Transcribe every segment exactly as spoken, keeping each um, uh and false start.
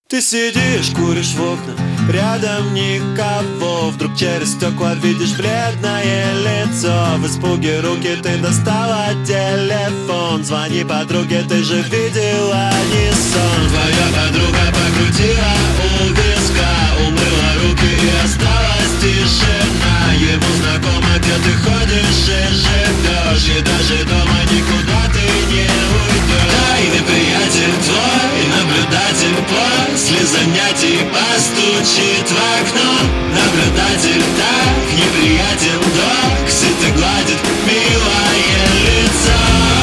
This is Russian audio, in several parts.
Ты сидишь, куришь в окна, рядом никого. Вдруг через стекла видишь бледное лицо. В испуге руки ты достала телефон. Звони подруге, ты же видела не сон. Твоя подруга покрутила у виска, умыла руки и осталась тишина. Ему знакомо, где ты ходишь и живешь, и даже дома никуда ты не уйдешь. Тайный приятель твой, наблюдатель после занятий постучит в окно. Наблюдатель так неприятен, доксит и гладит милое лицо.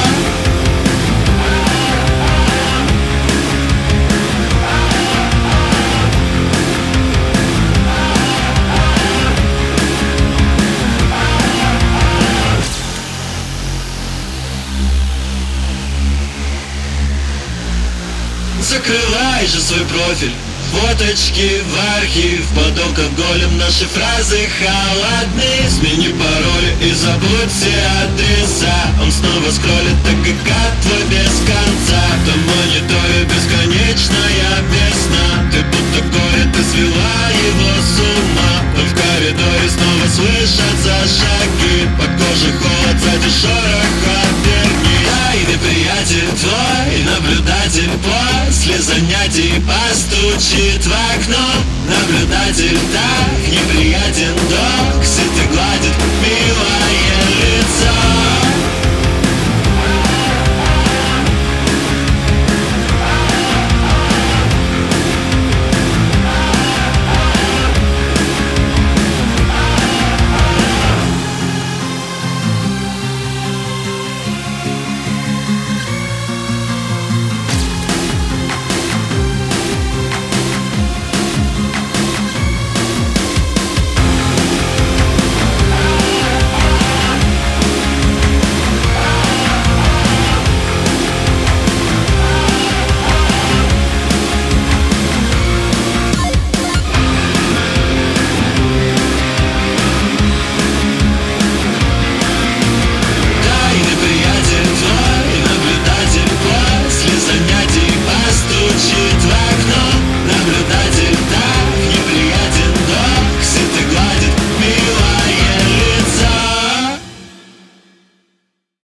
Закрывай же свой профиль, фоточки в архив, под алкоголем наши фразы холодны. Смени пароль и забудь все адреса. Он снова скроллит так и как твой без конца. На мониторе бесконечная песня. Ты будто горе, ты свела его с ума. Но в коридоре снова слышатся шаги. По коже холод, сзади шорох от дверни. Тайный приятель твой, наблюдатель после занятий постучит в окно. Наблюдатель так неприятен, доксит и гладит милое лицо.